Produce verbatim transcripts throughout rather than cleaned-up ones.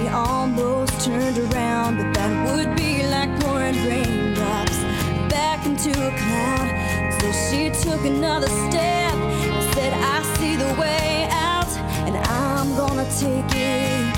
she almost turned around, but that would be like pouring raindrops back into a cloud. So she took another step and said, I see the way out, and I'm gonna take it.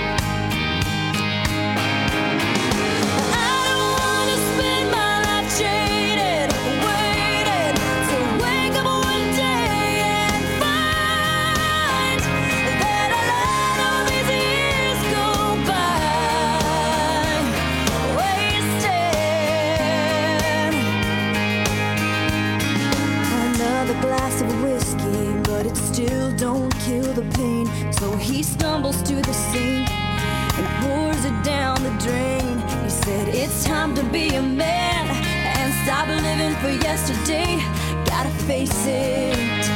So he stumbles to the sink and pours it down the drain. He said, it's time to be a man and stop living for yesterday. Gotta face it.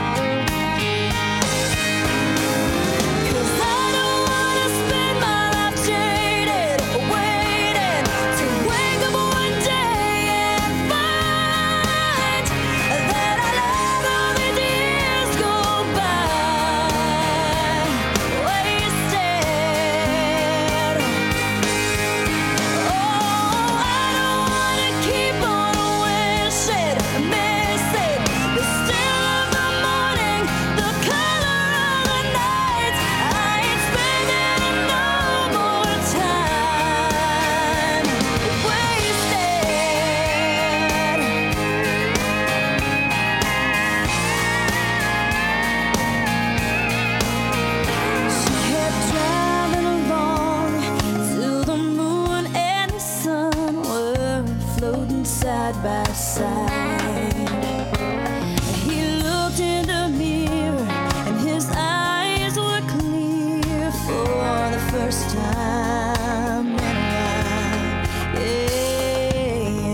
By side, he looked in the mirror and his eyes were clear for the first time in a while. Yeah.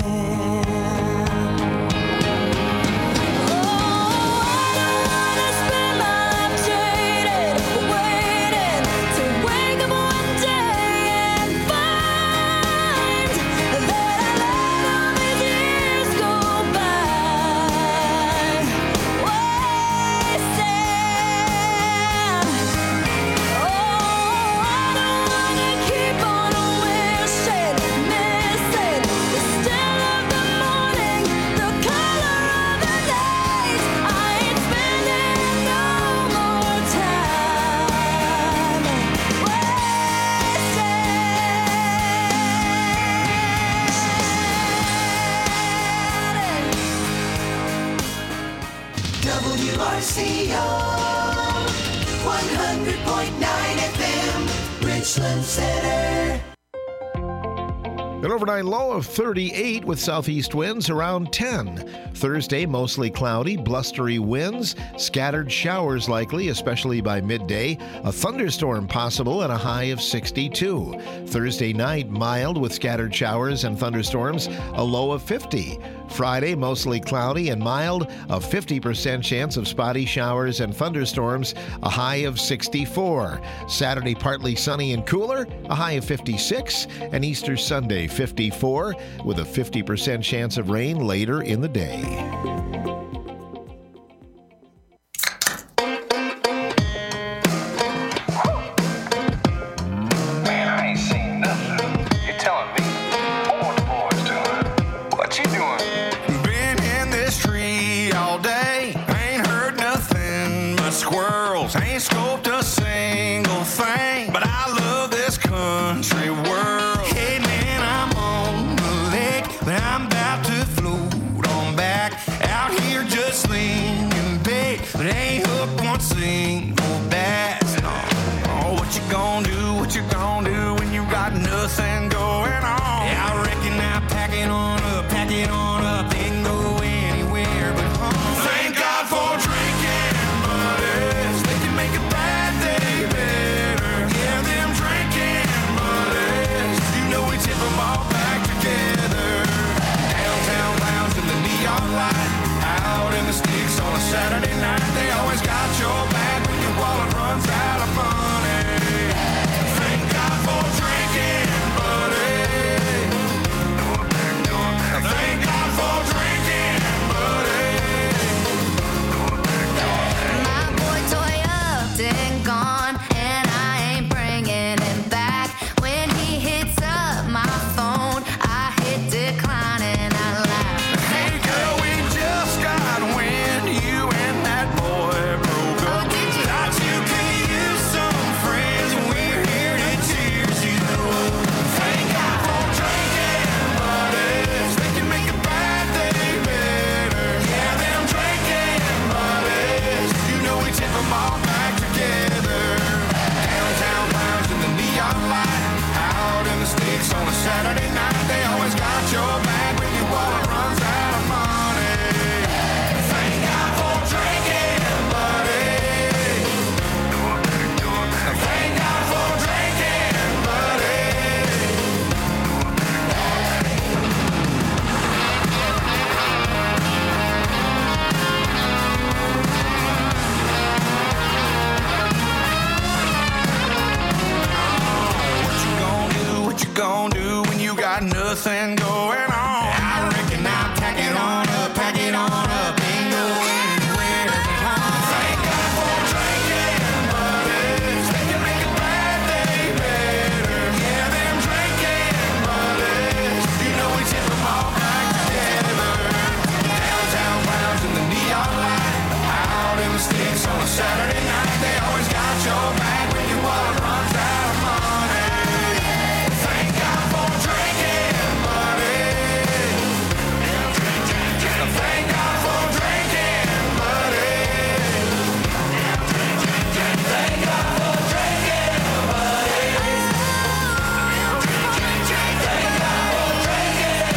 Oh, I don't wanna spend my life jaded, waiting to wake up one day and find that I love him. W R C O one hundred point nine F M, Richland Center. An overnight low of thirty-eight with southeast winds around ten. Thursday, mostly cloudy, blustery winds, scattered showers likely, especially by midday. A thunderstorm possible at a high of sixty-two. Thursday night, mild with scattered showers and thunderstorms, a low of fifty. Friday, mostly cloudy and mild, a fifty percent chance of spotty showers and thunderstorms, a high of sixty-four. Saturday, partly sunny and cooler, a high of fifty-six. And Easter Sunday, fifty-four, with a fifty percent chance of rain later in the day. Man, I ain't seen nothing. You're telling me? What the boys doing? What you doing? Been in this tree all day. Ain't heard nothing but squirrels. Ain't scoped a single thing. But I love this country world. Hey man, I'm on the lake, but I'm about to float on back. nothing going on. I reckon I'll pack it on up, pack it on up, ain't going anywhere but home. Thank God for drinking buddies, they can make a bad day better. Yeah, them drinking buddies, you know we tip them all back together. Downtown clowns in the neon light, out in the sticks on a Saturday night. They always got your back when your wallet runs out of money. Thank God for drinking buddies. Thank God for drinking buddies. Thank God for drinking buddies. Thank God for drinking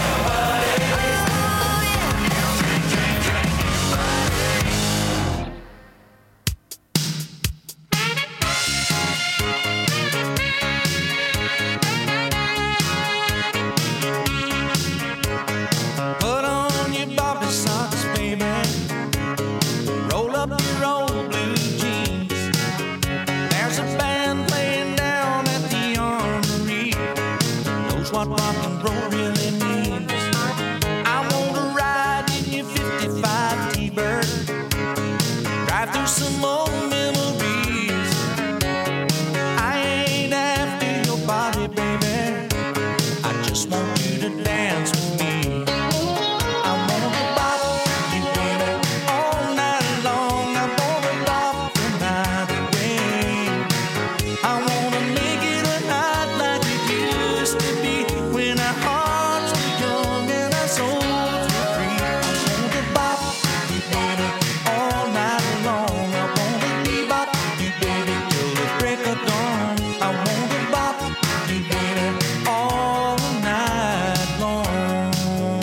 Put on your Bobby socks, baby. Roll up your old blue jeans. There's a band playing down at the Armory. Knows what rock and roll really means. I wanna ride in your fifty-five T-Bird. Drive through some old memories. I ain't after your body, baby. I just want you to dance with me. I wanna bop you, baby, all night long. I wanna bop the night away. I wanna make it a night like it used to be when our hearts were young and our souls were free. I wanna bop you, baby, all night long. I wanna bebop you, baby, till the break of dawn. I wanna bop you, baby, all night long.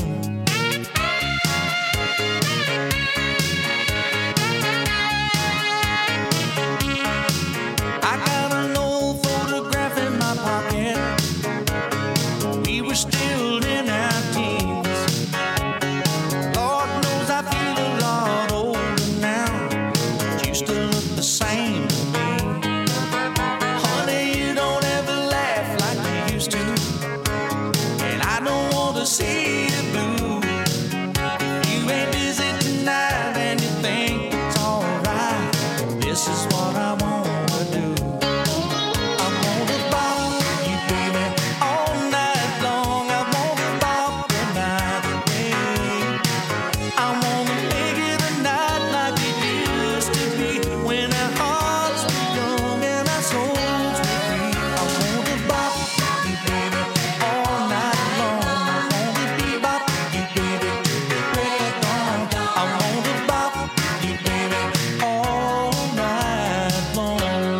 I got an old photograph in my pocket. We were still in our teens. Lord knows I feel a lot older now. But you still look the same to me. Honey, you don't ever laugh like you used to. And I don't want to see you blue. If you ain't busy tonight and you think it's alright, this is what I wanna do. I wanna bop you, baby, all night long. I wanna bop the night away. I wanna make it a night like it used to be when our hearts were young and our souls were free. I wanna bop you, baby, all night long. I wanna bebop you, baby, till the break of dawn. I wanna bop you, baby, all night long.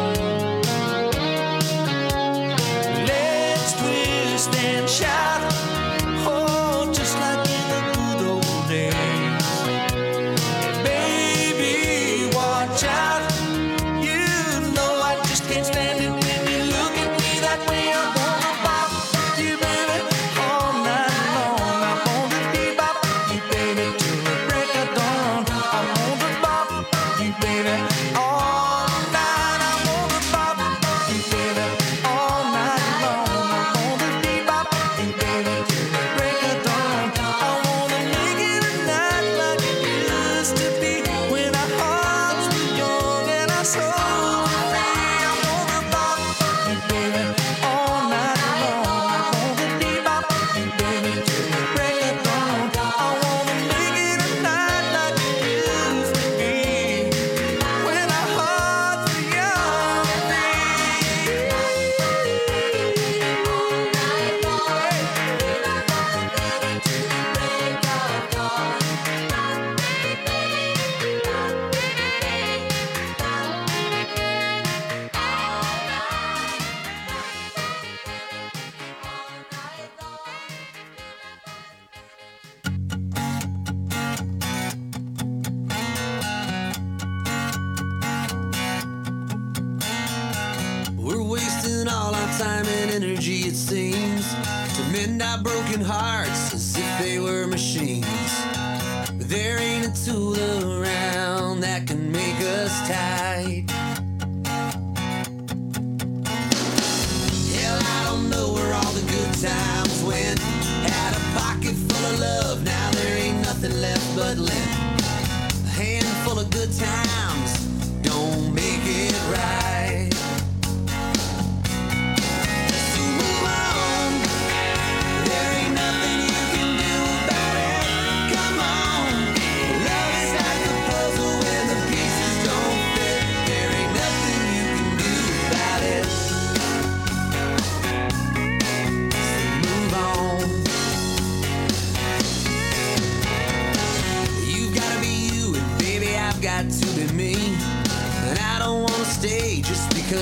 Let's twist and shout, oh, just like in the good old days. Baby, watch out. You know I just can't stand it when you look at me that way. I wanna bop you, baby, all night long. I wanna bebop you, baby, till the break of dawn. I wanna bop you, baby, all night. I wanna bop you, baby, all night long. I wanna bebop you, baby, till the break of dawn. I wanna make it a night like it used to be when our hearts were young and our souls were free. I wanna bop you, baby, all night long. I wanna bebop you, baby, till the break of dawn. I wanna make it a night like it used to be when our hearts were young and free. We're wasting all our time and energy, it seems, to mend our broken hearts as if they were machines. But there ain't a tool around that can make us tight. Hell, I don't know where all the good times went.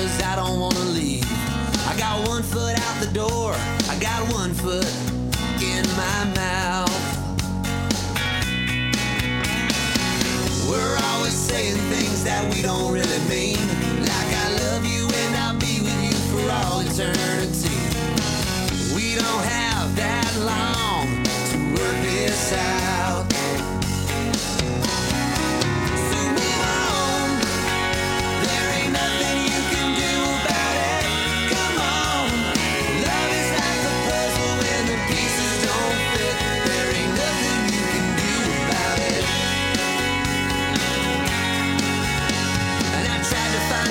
'cause I don't wanna leave. I got one foot out the door, I got one foot in my mouth. We're always saying things that we don't really mean, like I love you and I'll be with you for all eternity. We don't have that long to work this out. So move on, there ain't nothing you can do about it. Come on, love is like a puzzle when the pieces don't fit. There ain't nothing you can do about it. And I tried to find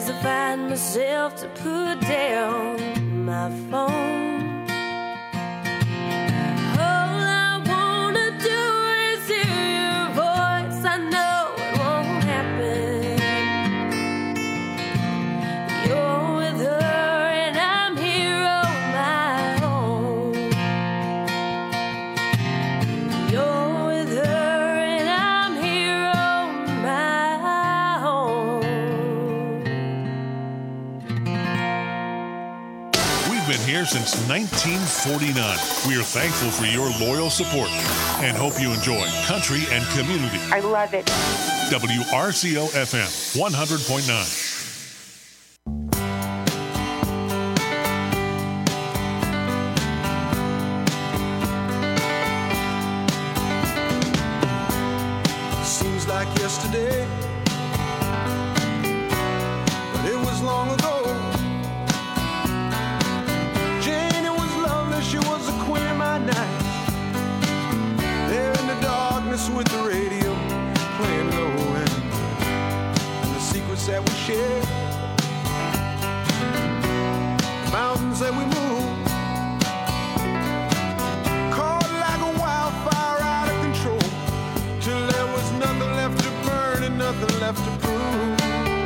days I find myself to put down my phone. All I wanna do is hear your voice. I know it won't happen. You're with her and I'm here on my own. You're with her and I'm here on my own. We've been here since nineteen forty-nine. We are thankful for your loyal support and hope you enjoy country and community. I love it. W R C O F M one hundred point nine. Seems like yesterday, but it was long ago. Jane, it was lovely, she was the queen of my night. There in the darkness with the radio playing low end, and the secrets that we shared, the mountains that we moved, caught like a wildfire out of control, till there was nothing left to burn and nothing left to prove.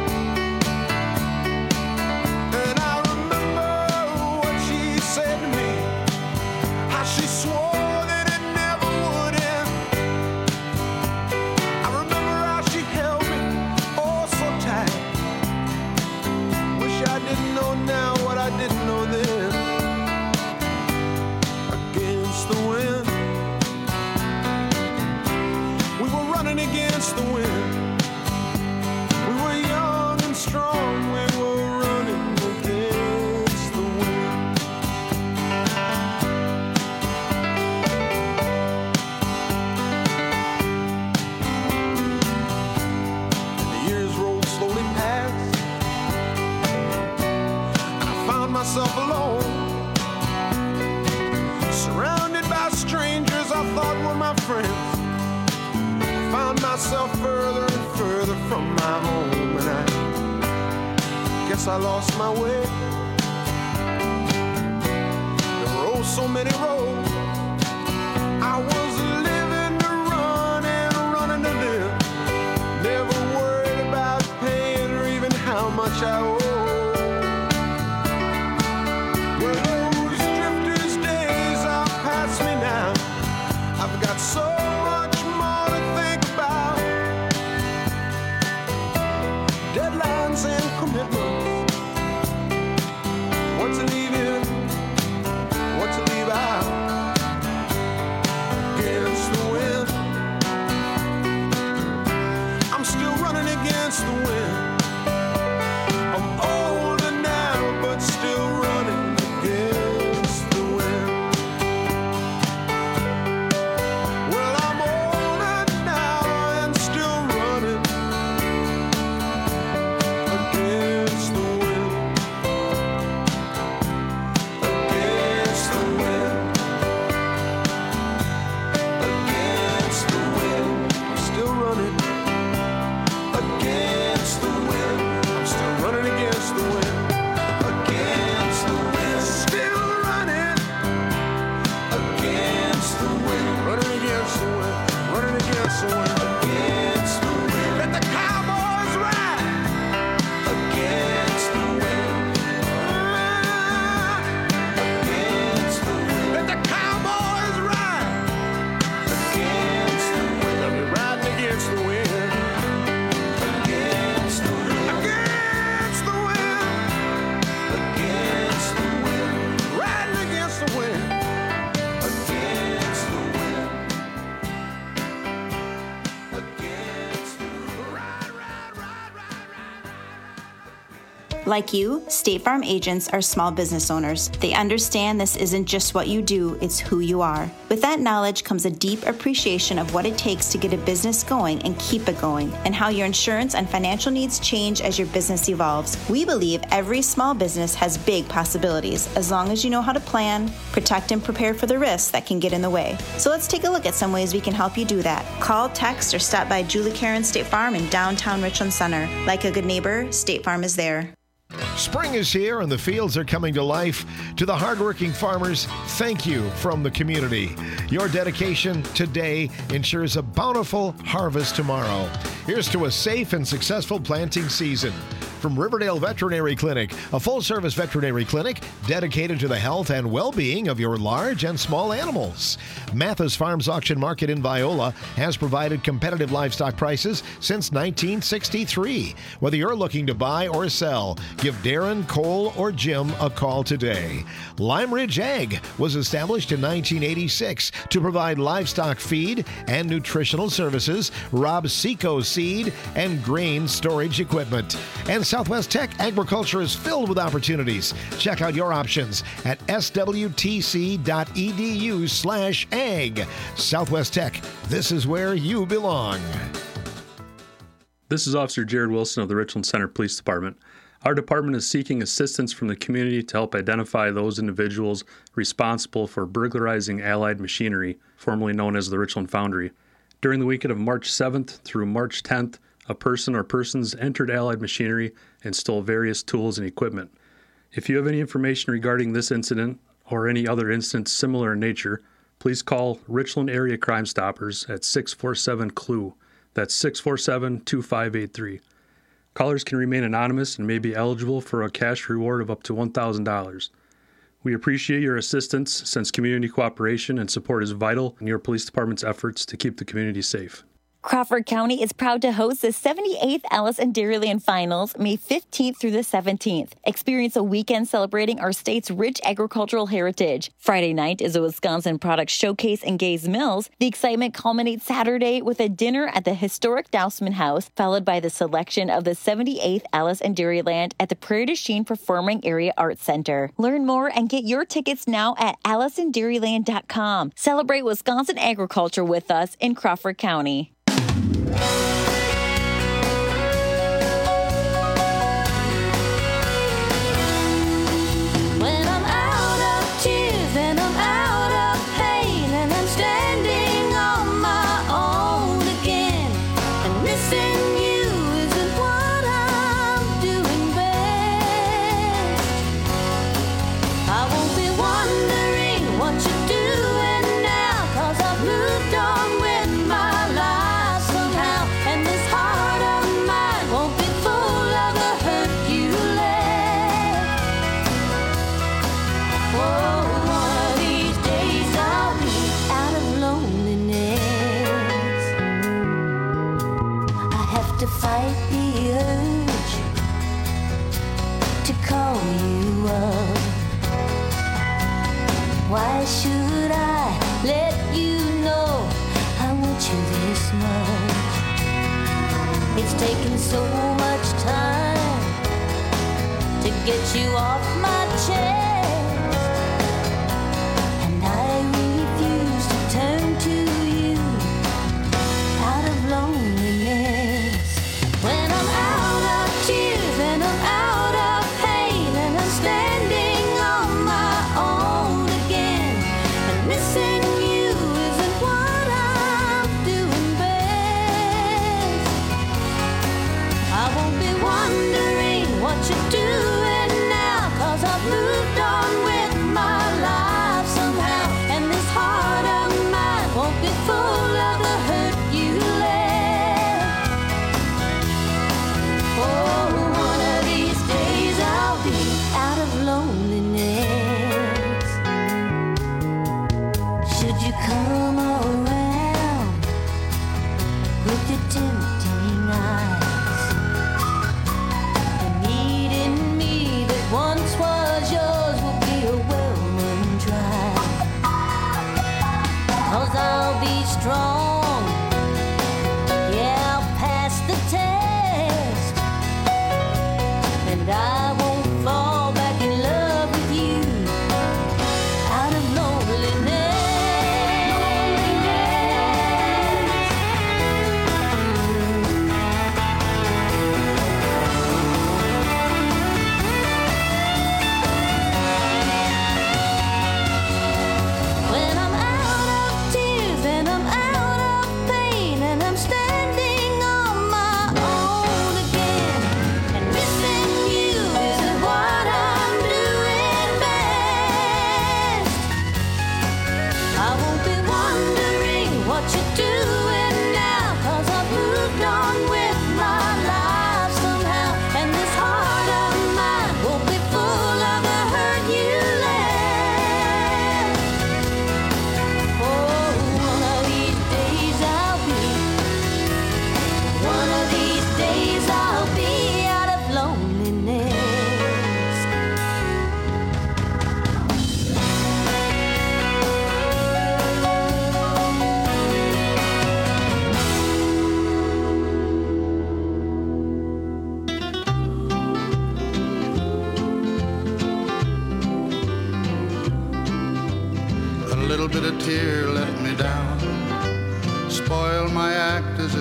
And I remember what she said to me, how she swore that it never would end. I remember how she held me oh so tight. Wish I didn't know now what I didn't know then. Against the wind, we were running against the wind. We were young and strong, we were running against the wind. And the years rolled slowly past, and I found myself alone, surrounded by strangers I thought were my friends. Found myself further and further from my home, and I guess I lost my way. There were oh so many roads. I was living to run and running to live, never worried about paying or even how much I owe. Well, those drifters' days are past me now. I've got so much more to think about. Deadlines and commitments. What to leave in, what to leave out. Against the wind, I'm still running against the wind. I'm Like you, State Farm agents are small business owners. They understand this isn't just what you do, it's who you are. With that knowledge comes a deep appreciation of what it takes to get a business going and keep it going, and how your insurance and financial needs change as your business evolves. We believe every small business has big possibilities, as long as you know how to plan, protect, and prepare for the risks that can get in the way. So let's take a look at some ways we can help you do that. Call, text, or stop by Julie Karen State Farm in downtown Richland Center. Like a good neighbor, State Farm is there. Spring is here and the fields are coming to life. To the hardworking farmers, thank you from the community. Your dedication today ensures a bountiful harvest tomorrow. Here's to a safe and successful planting season. From Riverdale Veterinary Clinic, a full-service veterinary clinic dedicated to the health and well-being of your large and small animals. Mathis Farms Auction Market in Viola has provided competitive livestock prices since nineteen sixty-three. Whether you're looking to buy or sell, give Darren, Cole, or Jim a call today. Lime Ridge Ag was established in nineteen eighty-six to provide livestock feed and nutritional services, Rob Seco seed, and grain storage equipment. And Southwest Tech Agriculture is filled with opportunities. Check out your options at swtc.edu slash ag. Southwest Tech, this is where you belong. This is Officer Jared Wilson of the Richland Center Police Department. Our department is seeking assistance from the community to help identify those individuals responsible for burglarizing Allied machinery, formerly known as the Richland Foundry. During the weekend of March seventh through March tenth, a person or persons entered Allied machinery and stole various tools and equipment. If you have any information regarding this incident or any other incidents similar in nature, please call Richland Area Crime Stoppers at six four seven C L U. That's six four seven, two five eight three. Callers can remain anonymous and may be eligible for a cash reward of up to one thousand dollars. We appreciate your assistance since community cooperation and support is vital in your police department's efforts to keep the community safe. Crawford County is proud to host the seventy-eighth Alice and Dairyland Finals, May fifteenth through the seventeenth. Experience a weekend celebrating our state's rich agricultural heritage. Friday night is a Wisconsin product showcase in Gays Mills. The excitement culminates Saturday with a dinner at the historic Dousman House, followed by the selection of the seventy-eighth Alice and Dairyland at the Prairie du Chien Performing Area Arts Center. Learn more and get your tickets now at alice and dairyland dot com. Celebrate Wisconsin agriculture with us in Crawford County. When I'm out of tears and I'm out of pain and I'm standing on my own again, and missing you isn't what I'm doing best. I won't be wondering what you're doing now, 'cause I've moved on with my life somehow, and this heart of mine won't be full of the hurt you left. Oh, one of these days I'll be out of loneliness. I have to fight the urge to call you up. Why should I let you know I want you this much? It's taken so much time to get you off my chest, and I refuse to turn to you out of loneliness. When I'm out of tears and I'm out of pain and I'm standing on my own again, and missing you isn't what I'm doing best. I won't be wondering what you're doing now, 'cause I've moved on with my life somehow, and this heart of mine won't be full of the hurt you left. Oh, one of these days I'll be out of loneliness. Should you come around with your tempting eyes and needing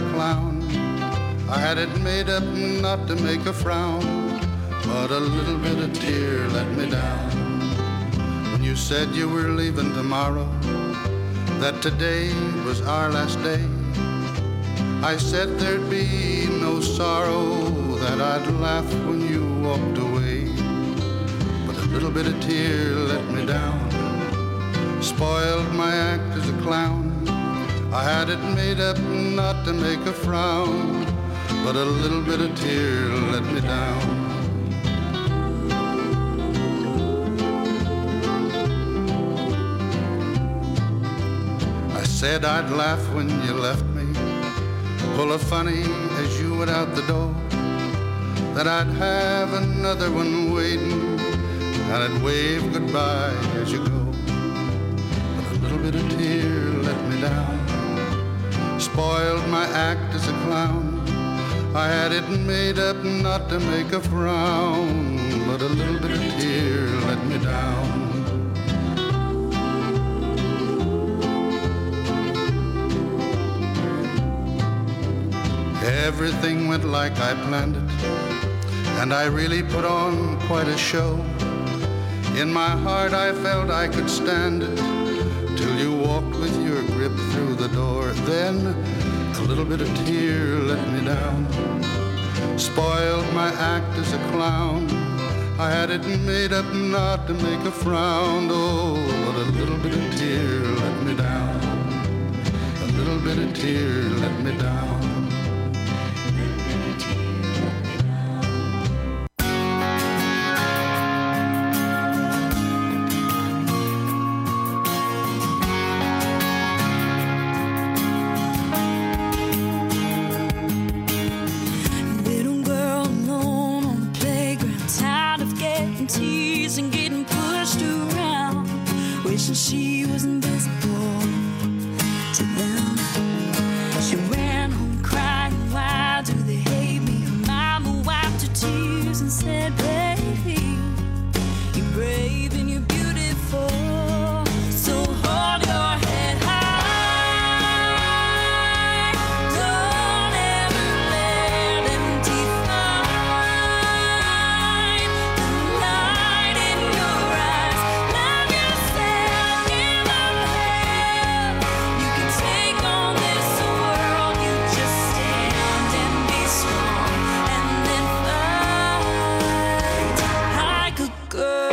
clown. I had it made up not to make a frown, but a little bit of tear let me down. When you said you were leaving tomorrow, that today was our last day, I said there'd be no sorrow, that I'd laugh when you walked away. But a little bit of tear let me down, spoiled my act as a clown. I had it made up not to make a frown, but a little bit of tear let me down. I said I'd laugh when you left me, pull a funny as you went out the door, that I'd have another one waiting, and I'd wave goodbye as you go. But a little bit of tear let me down, spoiled my act as a clown. I had it made up not to make a frown, but a little bit of tear let me down. Everything went like I planned it, and I really put on quite a show. In my heart I felt I could stand it, till you walked with your grip through the door. Then a little bit of tear let me down, spoiled my act as a clown. I had it made up not to make a frown, oh, but a little bit of tear let me down, a little bit of tear let me down. She was invisible to them. She ran home crying, why do they hate me? Her mama wiped her tears and said, baby, you're brave and you're beautiful, so hold your head high. Don't ever let them define the light in your eyes. Love yourself. Take on this world, you just stand and be strong, and then fight like a girl.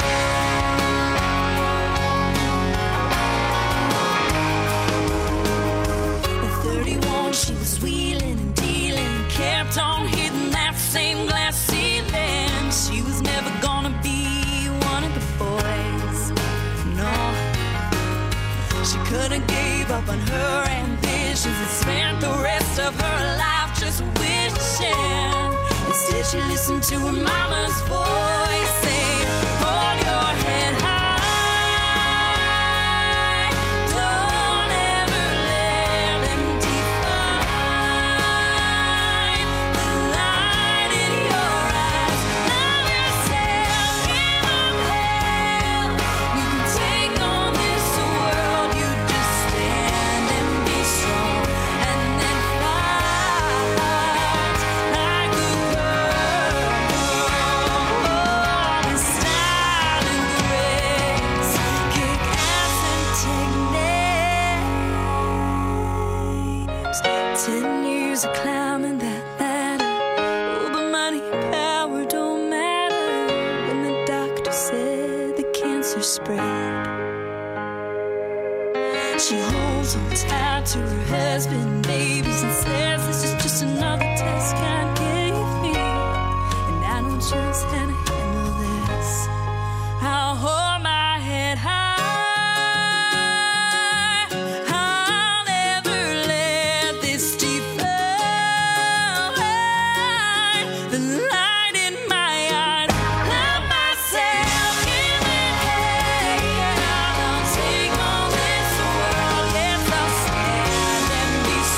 At thirty-one, she was wheeling and dealing, kept on hitting that same glass ceiling. She was never gonna be one of the boys, no. She couldn't give up on her ambitions and spent the rest of her life just wishing. Instead she listened to her mama's voice saying, hold your head high. Don't ever let them define the light in your eyes. Love yourself, give up hell. You can take on this world, you just stand and be strong, and then fight like a girl. In style and grace, kick ass and take names. Ten years of climbing that ladder, oh, but money and power don't matter when the doctor said the cancer spread. She holds on tight to her husband and babies and says, this is just another test God gave me, and I know just how to handle this. I'll hold my head high. I'll never let this define the light in my eyes. Love myself, give it hell. I'll take on this world, yes, I'll stand and be strong.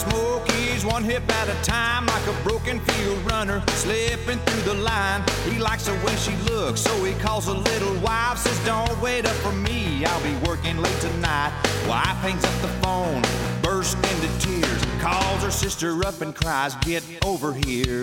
Smokey's one hip at a time, like a broken field runner, slipping through the line. He likes the way she looks, so he calls a little wife, says, don't wait up for me, I'll be working late tonight. Wife hangs up the phone, bursts into tears, calls her sister up and cries, get over here.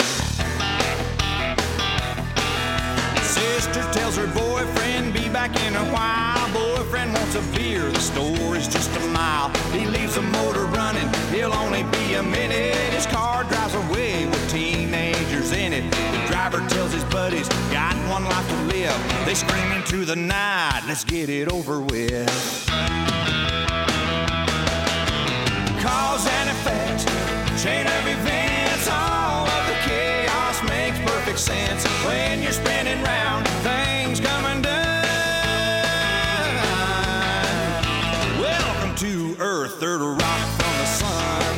Sister tells her boyfriend, be back in a while. Boyfriend wants a beer, the store is just a mile. He leaves the motor running, he'll only be a minute. His car drives away with teenagers in it. The driver tells his buddies, got one life to live. They scream into the night, let's get it over with. Cause and effect, chain of events, all of the chaos makes perfect sense. When you're spinning round, things come undone. Welcome to Earth, third rock from the sun.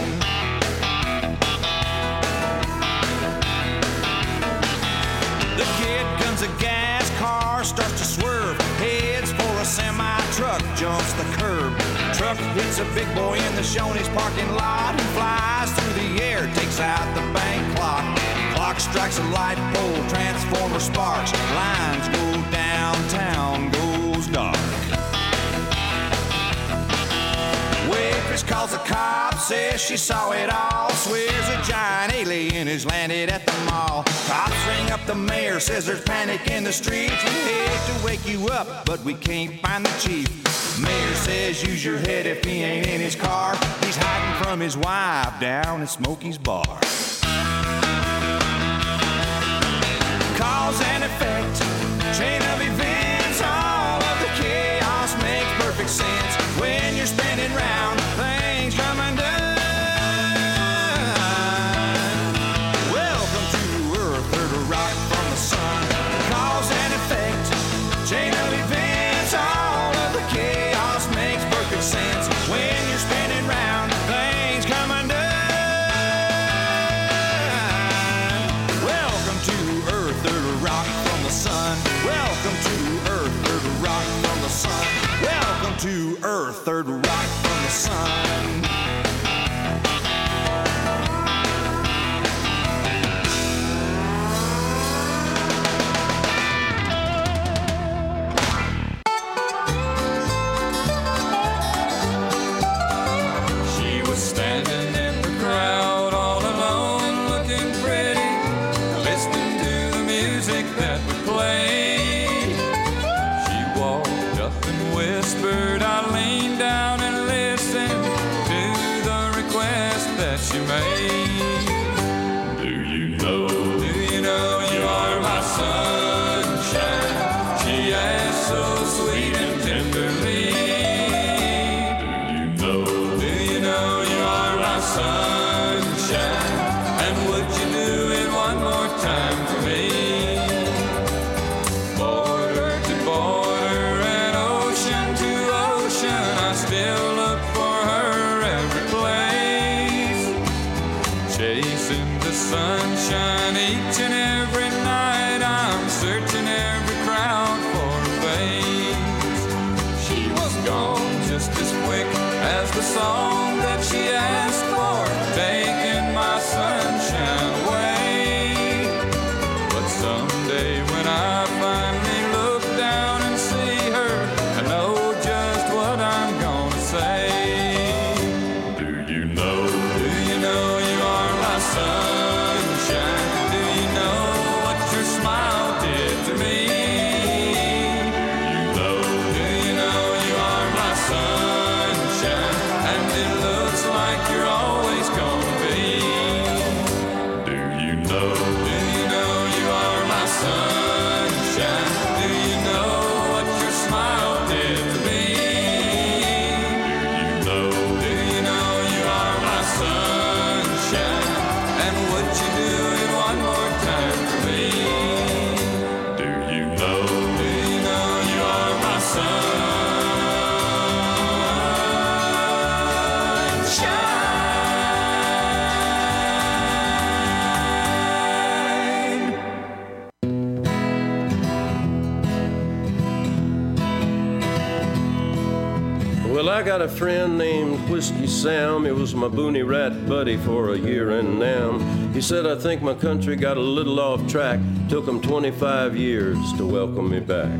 The kid guns a gas, car starts to swerve, heads for a semi-truck, jumps the curb. Truck hits a big boy in the Shoney's parking lot. He flies through the air, takes out the bank clock. Clock strikes a light pole, transformer sparks. Lines go downtown, goes dark. Waitress calls the cops, says she saw it all. Swears a giant alien has landed at the mall. Cops ring up the mayor, says there's panic in the streets. We hate to wake you up, but we can't find the chief. Mayor says use your head if he ain't in his car. He's hiding from his wife down at Smokey's bar. Cause and effect, chain of events, all of the chaos makes perfect sense. When you're spinning round, things come undone. Welcome to Earth, third rock from the sun. Cause and effect, chain of events, all of the chaos makes perfect sense. When you're spinning round, things come undone. Welcome to Earth, third rock from the sun. Welcome to Earth, third rock from the sun. Welcome to Earth, third rock from the sun. Standing in the crowd all alone, looking pretty, listening to the music that we played. She walked up and whispered, I leaned down and listened to the request that she made. Do you know, do you know you are my sunshine? She asked so sweet and tenderly. Sunshine, and would you do it one more time for me? Border to border and ocean to ocean, I still look for her every place. Chasing the sunshine each and every night, I'm searching every crowd for a face. She was gone just as quick as the song that she asked for, taking my sunshine away. But someday when I finally look down and see her, I know just what I'm gonna say. Do you know, do you know you are my sunshine? Do you know what your smile did to me? Do you know, do you know you are my sunshine? And it Well, I got a friend named Whiskey Sam. He was my boonie rat buddy for a year and now. He said, I think my country got a little off track. Took him twenty-five years to welcome me back.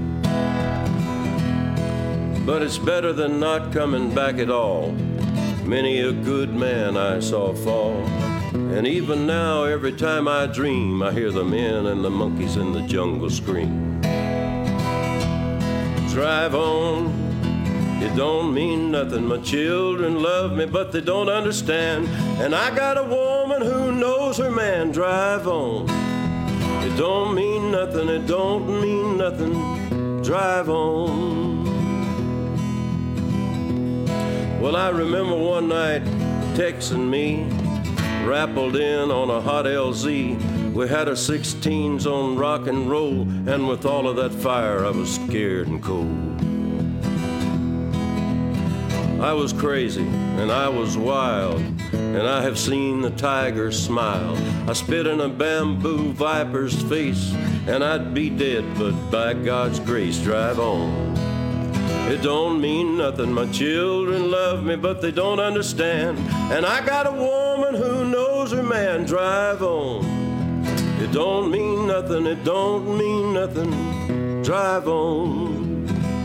But it's better than not coming back at all. Many a good man I saw fall. And even now, every time I dream, I hear the men and the monkeys in the jungle scream. Drive on, it don't mean nothing. My children love me, but they don't understand. And I got a woman who knows her man. Drive on, it don't mean nothing. It don't mean nothing. Drive on. Well, I remember one night Tex and me rappled in on a hot L Z. We had our sixteens on rock and roll, and with all of that fire I was scared and cold. I was crazy and I was wild, and I have seen the tiger smile. I spit in a bamboo viper's face, and I'd be dead, but by God's grace, drive on. It don't mean nothing. My children love me, but they don't understand. And I got a woman who knows her man. Drive on. It don't mean nothing. It don't mean nothing. Drive on.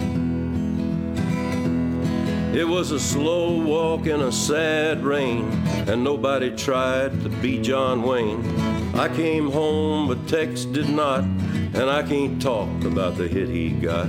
It was a slow walk in a sad rain, and nobody tried to be John Wayne. I came home, but Tex did not, and I can't talk about the hit he got.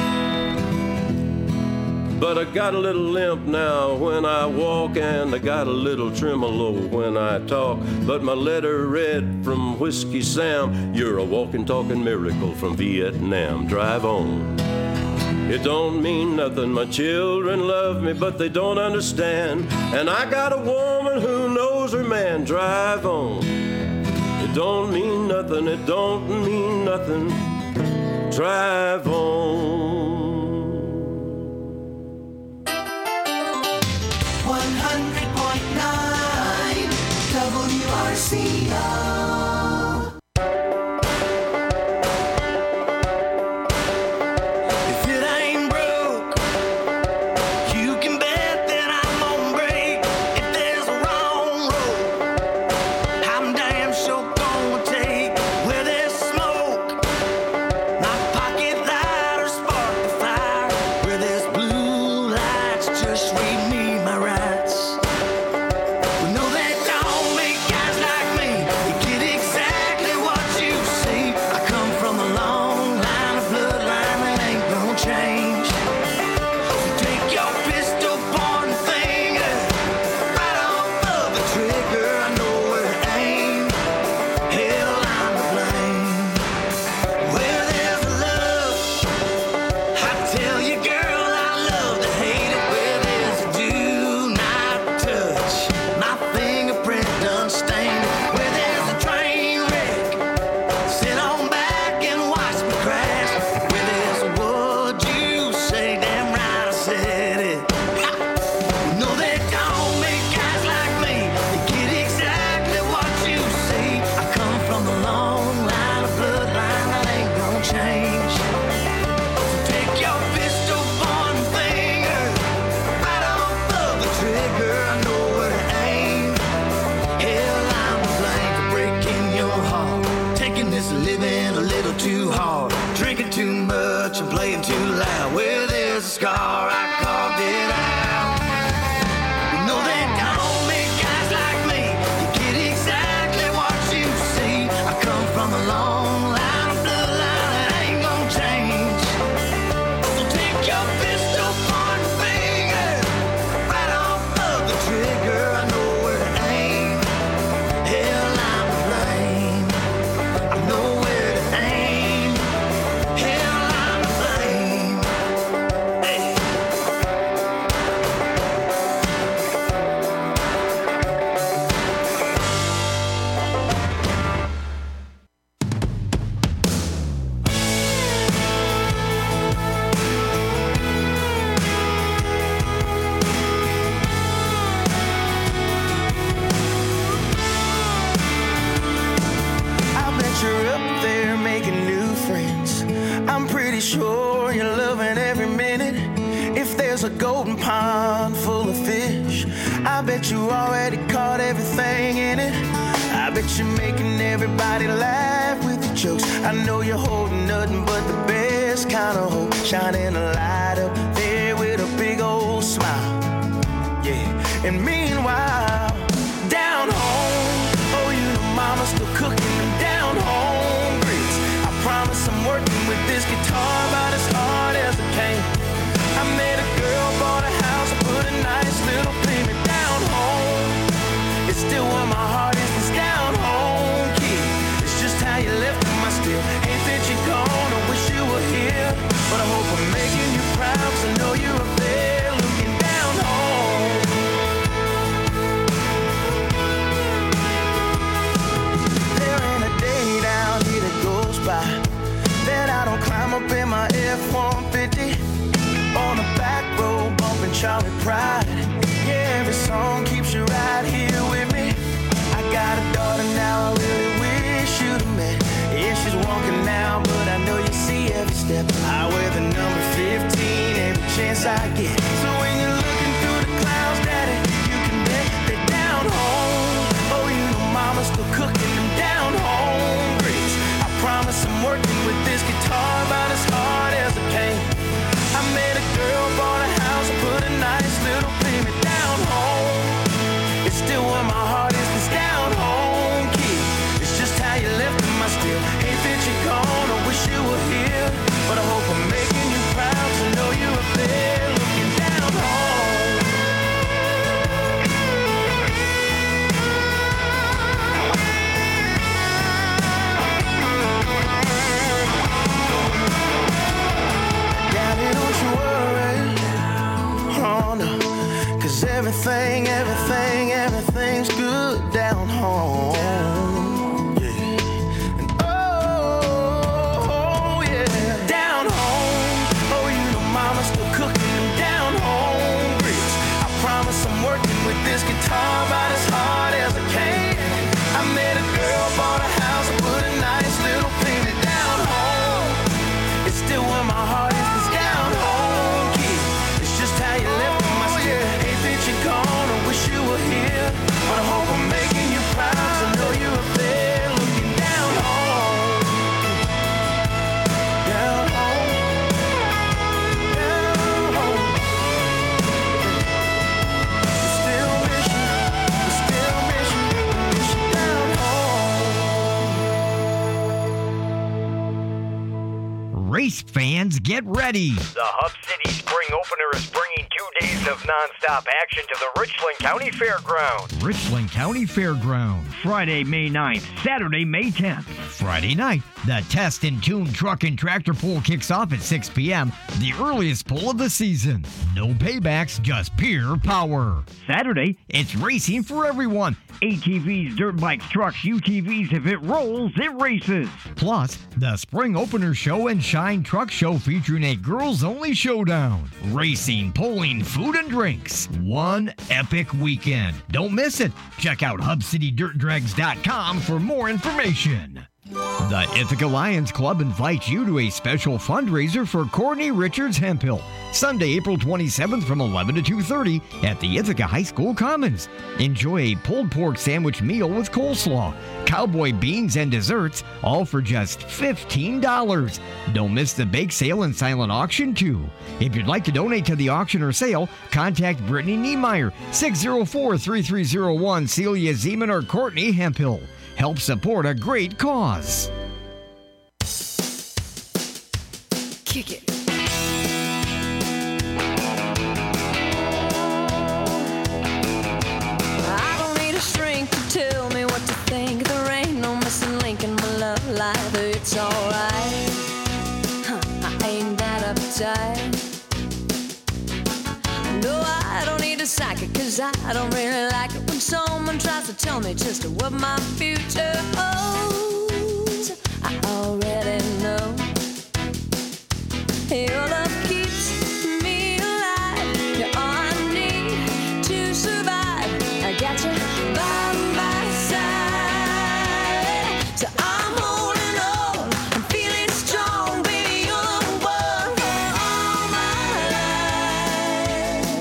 But I got a little limp now when I walk, and I got a little tremolo when I talk. But my letter read from Whiskey Sam, you're a walking, talking miracle from Vietnam. Drive on. It don't mean nothing. My children love me, but they don't understand. And I got a woman who knows her man. Drive on. It don't mean nothing. It don't mean nothing. Drive on. one hundred point nine W R C O. If it ain't broke, you can bet that I'm gonna break. If there's a wrong road, I'm damn sure gonna take. Where there's smoke, my pocket lighter spark the fire. Where there's blue lights, just read me my rights. Tell you, girl, I love to hate it. Where there's a dude floating pond full of fish. I bet you already caught everything in it. I bet you're making everybody laugh with your jokes. I know you're holding nothing but the best kind of hope, shining a light up there with a big old smile. Yeah, and meanwhile, down home, oh, you know mama's still cooking them down home grits. I promise I'm working with this guitar about as hard as I can. I met a girl, bought a house, I put a nice little payment down home. It's still where my heart is, this down home kid. It's just how you left them, I still ain't that you're gone. I wish you were here, but I hope I'm making you proud, 'cause I know you're up there looking down home. There ain't a day down here that goes by that I don't climb up in my F one fifty on the back road bumping Charlie Pride. Yeah, every song keeps you right here with me. I got a daughter now, I really wish you'd have met. Yeah, she's walking now, but I know you see every step. I wear the number fifteen every chance I get. So when you're looking through the clouds, Daddy, you can bet they're down home. Oh, you know mama's still cooking them down home grits. I promise I'm working with this guitar about as hard as I can. I met a girl, bought a house, I put a nice little payment down home. It's still where my heart is, this down home kid. It's just how you left them, I still hate that you're gone. I wish you were here, but I hope I'm making you proud, 'cause I know you're up there looking down home. Daddy, don't you worry, oh no, 'cause everything, everything, everything's good down home. Yeah. And oh, oh, yeah, down home. Oh, you know mama's still cooking them down home grits. I promise I'm working with this guitar about as hard as I can. I met a girl, bought a house, I put a nice little payment down home. It's still where my heart is, this down home kid. It's just how you left them, I still hate that you're gone. I wish you were here, but I hope I'm making you proud, 'cause I know you're up there looking down home. Down home. Down home. We still miss you. We still miss you. Miss you down home. Race fans, get ready. The Hub City Spring Opener is bringing two days of nonstop action to the Richland County Fairgrounds. Richland County Fairground. Friday, May ninth, Saturday, May tenth. Friday night, the Test and Tune Truck and Tractor Pull kicks off at six p.m., the earliest pull of the season. No paybacks, just pure power. Saturday, it's racing for everyone. A T Vs, dirt bikes, trucks, U T Vs, if it rolls, it races. Plus, the Spring Opener Show and Shine Truck Show featuring a girls-only showdown. Racing, pulling, food, and drinks. One epic weekend. Don't miss it. Check out hub city dirt drags dot com for more information. The Ithaca Lions Club invites you to a special fundraiser for Courtney Richards Hemphill, Sunday, April twenty-seventh from eleven to two thirty at the Ithaca High School Commons. Enjoy a pulled pork sandwich meal with coleslaw, cowboy beans, and desserts, all for just fifteen dollars. Don't miss the bake sale and silent auction, too. If you'd like to donate to the auction or sale, contact Brittany Niemeyer, six oh four, three three oh one, Celia Zeman, or Courtney Hemphill. Help support a great cause. Kick it. I don't need a strength to tell me what to think. There ain't no missing link in my love life. It's alright. Huh, I ain't that uptight. No, I don't need a psychic, 'cause I don't really like it when someone tries to tell me just what my future holds. I already know. Your love keeps me alive. You're all I need to survive. I got you by my side. So I'm holding on. I'm feeling strong, baby. You're the one for all my life.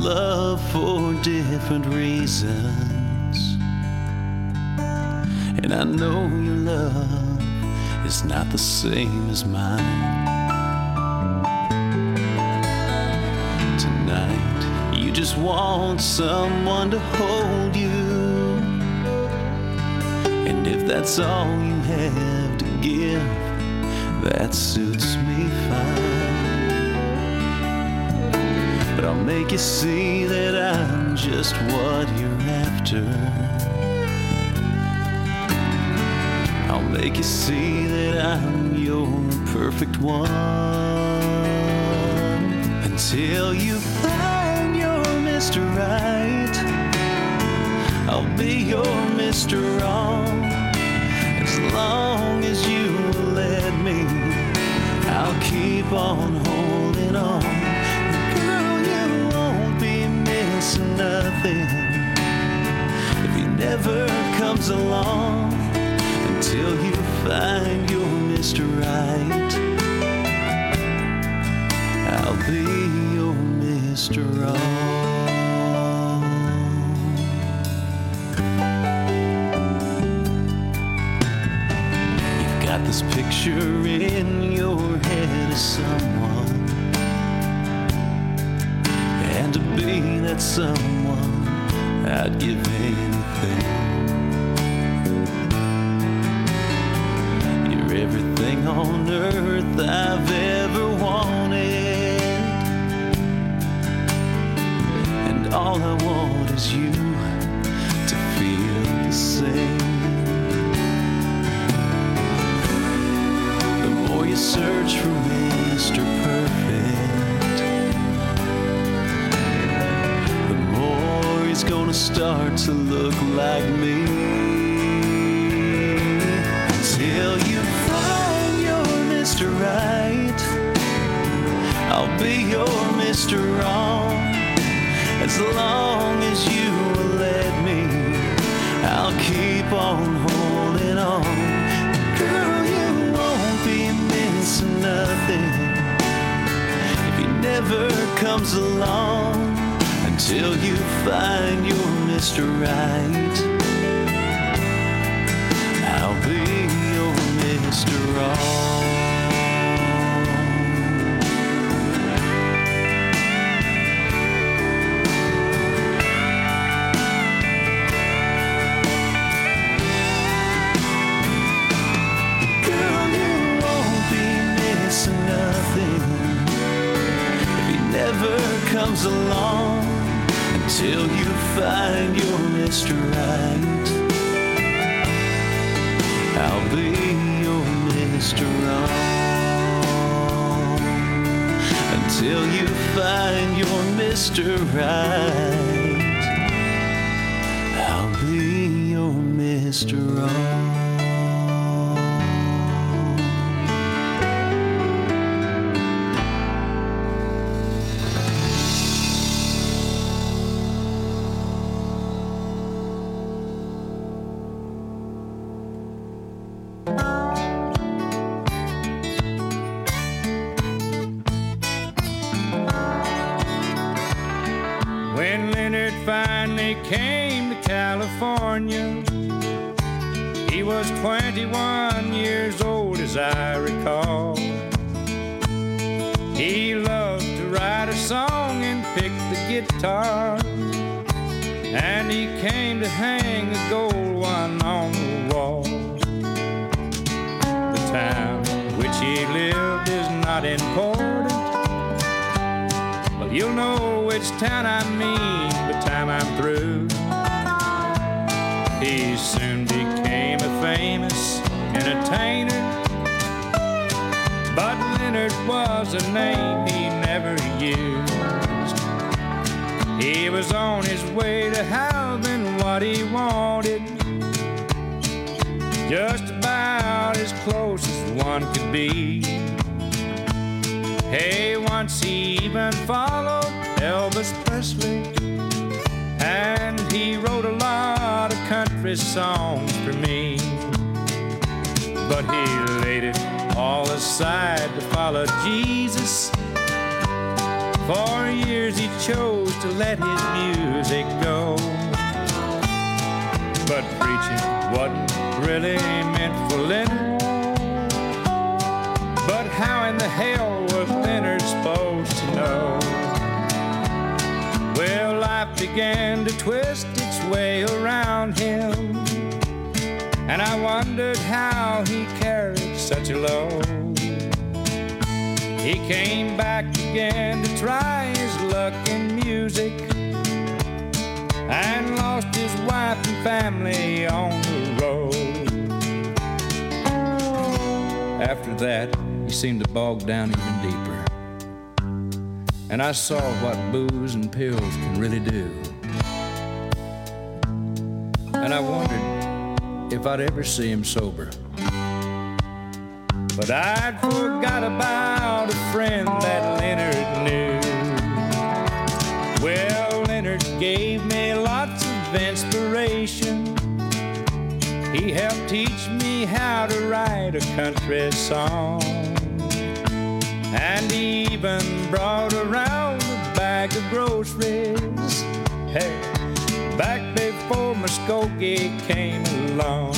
love for different reasons. And I know your love is not the same as mine. Tonight, you just want someone to hold you. And if that's all you have to give, that suits me fine. But I'll make you see that I'm just what you're after. I'll make you see that I'm your perfect one. Until you find your Mister Right, I'll be your Mister Wrong. As long as you will let me, I'll keep on holding on. Girl, you won't be missing nothing if he never comes along. Until you find your Mister Right, I'll be your Mister Wrong. This picture in your head of someone, and to be that someone, I'd give anything. You're everything on earth I've ever wanted, and all I want is you to feel the same. You search for Mister Perfect, the more he's gonna start to look like me. Until you find your Mister Right, I'll be your Mister Wrong. As long as you will let me, I'll keep on holding on. Girl, you won't be missing nothing if he never comes along. Until you find your Mister Right, I'll be your Mister Wrong. Comes along. Until you find your Mister Right, I'll be your Mister Wrong. Until you find your Mister Right, I'll be your Mister Wrong. Came to California. He was twenty-one years old, as I recall. He loved to write a song and pick the guitar, and he came to hang a gold one on the wall. The town which he lived is not important, but you'll know which town I mean by the time I'm through. He soon became a famous entertainer, but Leonard was a name he never used. He was on his way to having what he wanted, just about as close as one could be. Hey, once he even followed Elvis Presley, and he wrote a lot of country songs for me. But he laid it all aside to follow Jesus, For years he chose to let his music go, but preaching wasn't really meant for Leonard. But how in the hell was Leonard supposed to know? Well, life began to twist its way around him, and I wondered how he carried such a load. He came back again to try his luck in music, and lost his wife and family on the road. After that, he seemed to bog down even deeper, and I saw what booze and pills can really do. And I wondered if I'd ever see him sober. But I'd forgot about a friend that Leonard knew. Well, Leonard gave me lots of inspiration. He helped teach me how to write a country song, and he even brought around a bag of groceries, hey, back before Muskogee came along.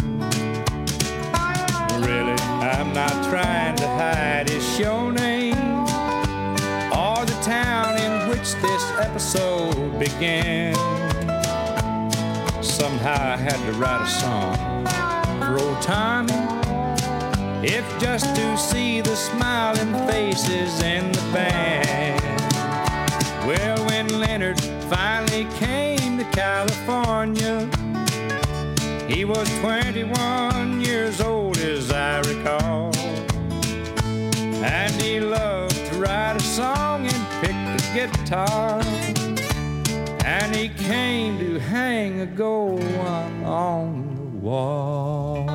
Really, I'm not trying to hide his show name or the town in which this episode began. Somehow I had to write a song for old Tommy, if just to see the smiling faces in the band. Well, when Leonard finally came to California, he was twenty-one years old, as I recall, and he loved to write a song and pick the guitar, and he came to hang a gold one on the wall.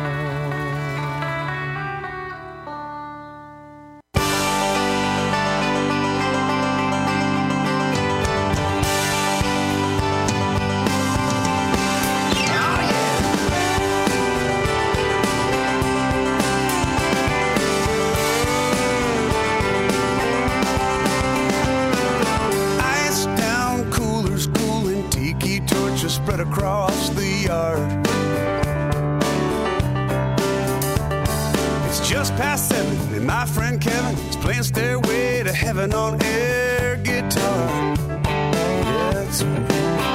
Spread across the yard. It's just past seven, and my friend Kevin is playing Stairway to Heaven on air guitar. That's right.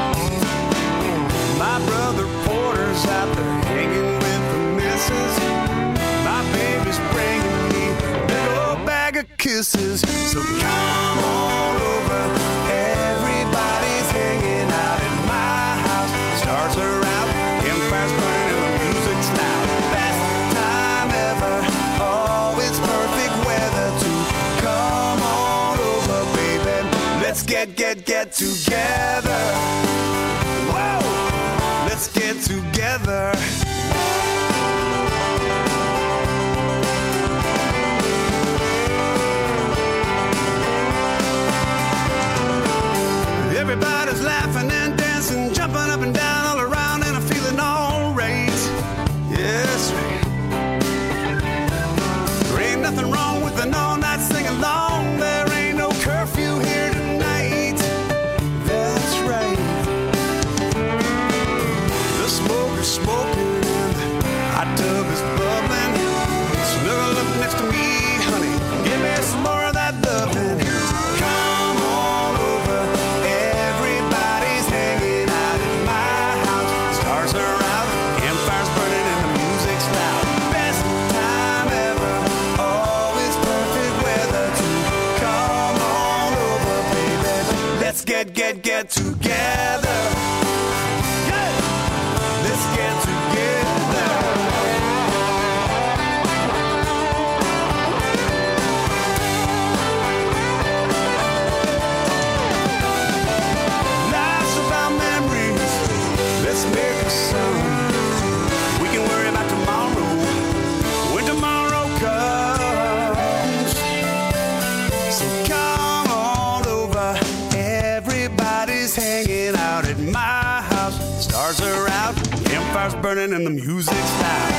My brother Porter's out there hanging with the missus. My baby's bringing me a big old bag of kisses. So come on over, everybody's hanging out in my stars are out, empire's burning, and the music's loud. Best time ever, always perfect weather to come on over, baby. Let's get, get, get together. Whoa, let's get together. Everybody's laughing and dancing, jumping up and down all around, and I'm feeling all right. Yes, right. There ain't nothing wrong with an all-night sing-along. There ain't no curfew here tonight. That's right. The smoke is smoking and the hot tub is bubbling. Snuggle up next to me, honey. Give me some more of that loving. Come on over. Everybody's hanging out in my house. Stars are out, campfires burning, and the music's loud. Best time ever, always perfect weather to come on over, baby. Let's get, get, get together. Yeah. Let's get together. Life's about memories. Let's make a song. We can worry about tomorrow when tomorrow comes. So come on over. Everybody's hanging out at my house. Stars are out, campfires burning, and the music's loud.